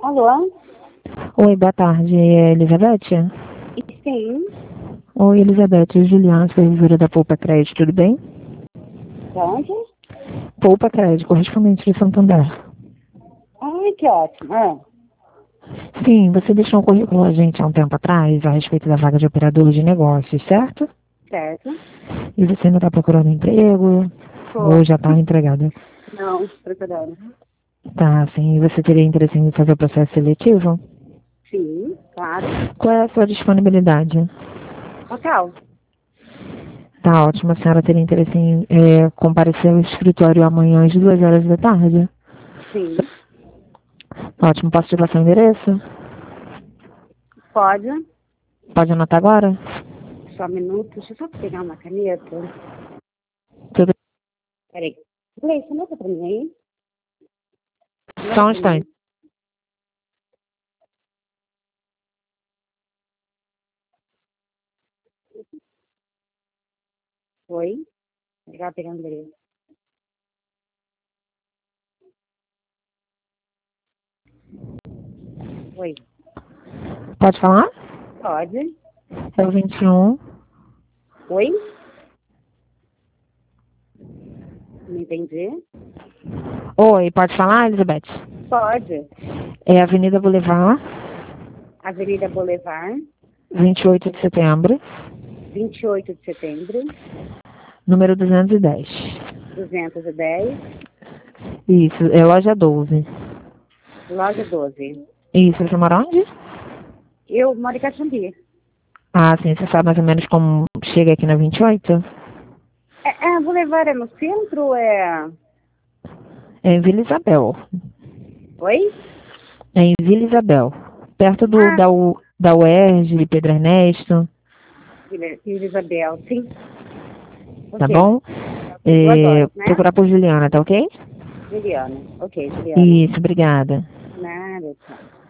Alô? Oi, boa tarde. É Elizabeth? Sim. Oi, Elizabeth. Juliana, supervisora da Poupa Crédito, tudo bem? Da onde? Poupa Crédito, correspondente de Santander. Ai, que ótimo. Sim, você deixou um currículo a gente há um tempo atrás a respeito da vaga de operador de negócios, certo? Certo. E você ainda está procurando emprego? Tô. Ou já está empregada? Não, procurando. Tá, sim. E você teria interesse em fazer o processo seletivo? Sim, claro. Qual é a sua disponibilidade? Total. Tá ótimo. A senhora teria interesse em comparecer ao escritório amanhã às 2 horas da tarde? Sim. Ótimo. Posso te passar o endereço? Pode. Pode anotar agora? Só um minuto. Deixa eu só pegar uma caneta. Tudo. Peraí. Gleice, anota pra mim aí. Só Anota um pra mim. instante. Oi. Legal, pegando o endereço. Oi. Pode falar? Pode. É o 21. Oi? Não entendi. Oi, pode falar, Elizabeth? Pode. É Avenida Boulevard, Avenida Boulevard, 28 de setembro, 28 de setembro, número 210. 210, Isso, é loja 12. loja 12. Isso, você mora onde? Eu moro em Caxambi. Ah, sim, você sabe mais ou menos como chega aqui na 28? Boulevard é no centro? É em Vila Isabel. Oi? É em Vila Isabel. Perto Ah, da UERJ, Pedro Ernesto, Vila Isabel, sim. tá Ok. bom? 2 horas, né? Procurar por Juliana, tá ok? Juliana. Ok, Juliana. Isso, obrigada. Nada, tchau.